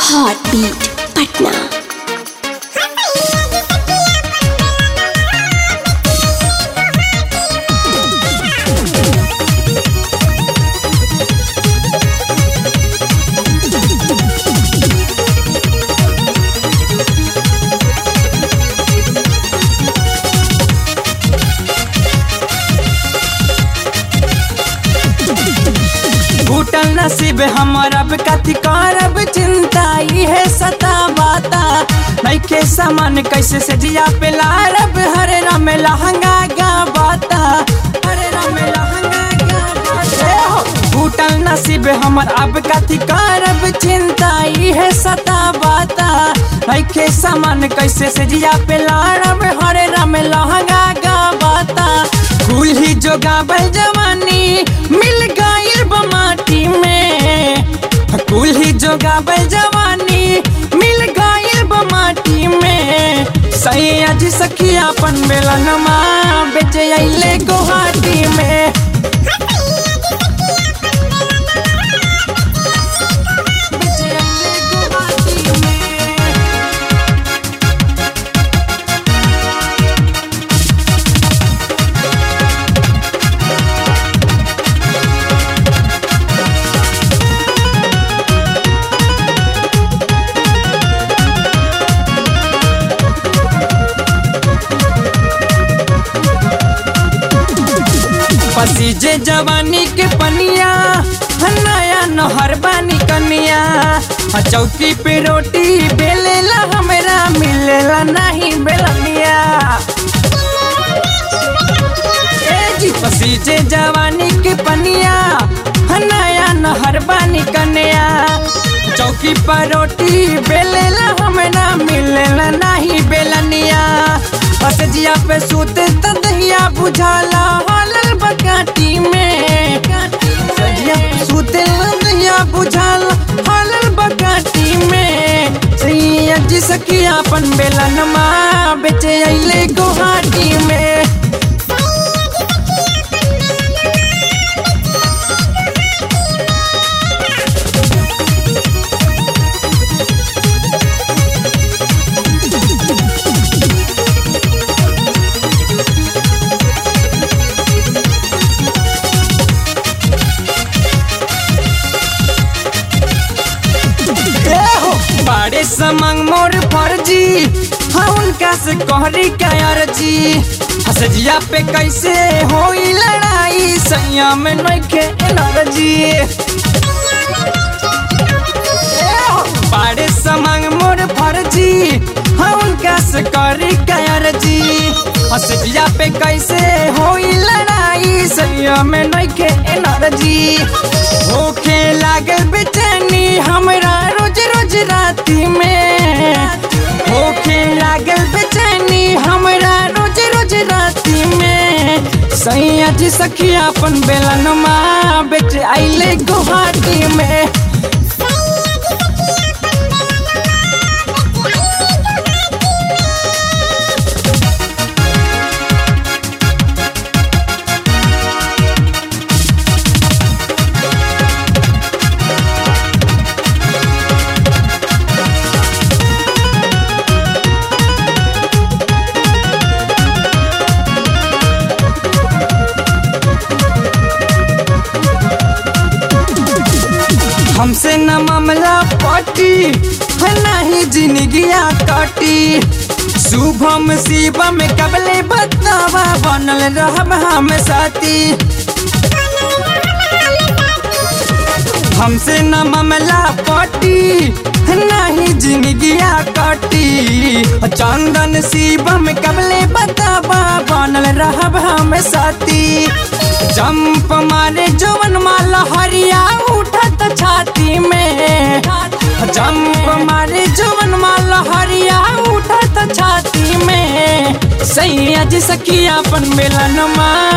Heartbeat Patna। टूटल नसीब हमर अब कथी करब चिंता इहे सतावता नइखे सामान कैसे से जिया पे लारब हरे राम लहंगा गावता हरे राम लहंगा गावता टूटल नसीब हमर अब कथी करब चिंता इहे सतावता नइखे सामान कैसे से जिया पे लारब हरे राम लहंगा गावता कुल ही जोगावल जवानी मिल गइल माटी में कुल ही जोगावल जवानी मिल गइल माटी में सही आज सखी अपन बेलनमा बेचे अइले गुवाहाटी में बेचे अइले गुवाहाटी में। पसीजे जवानी के पनिया नया नहर बानी कनिया चौकी पे रोटी बेलेला हमरा मिलेला नहीं बेलनिया ए जी पसीजे जवानी के पनिया नया नहर बानी कनिया चौकी पर रोटी बेलेला हमरा मिलेला नहीं बेलनिया असजिया पे सूते तदहिया बुझाला हालल बकाटी में सजिया पे सूते तदहिया बुझाला हालल बकाटी में सैया जी सखी अपन बेलनमा बेचे अइले गुवाहाटी में। बड़े समंग मोर फर्जी हाँ उनका से कहरी का अर्जी हसजिया पे कैसे होई लड़ाई सैया में नइखे एनर्जी बड़े समंग मोर फर्जी हाँ उनका से कहरी का अर्जी हसजिया पे कैसे होई लड़ाई सैया में नइखे एनर्जी होखे लागल बेचैनी हमरा रोज रोज राती में होखे लागल बेचैनी हमरा रोज रोज राती में सैया जी सखी अपन बेलनमा बेचे अइले गुवाहाटी में। हमसे न मामला पटी है नहीं जिंदगिया कटी शुभम शिवम कबले बतावा बनल रहब हम साथी हमसे न मामला पटी नहीं जिंदगिया कटी चंदन शिवम कबले बतावा बनल रहब हम साथी जंप मारे जवन माला हरिया उठत छाती में जंप मारे जवन माला हरिया उठत छाती में सैया जी सखी अपन बेलनमा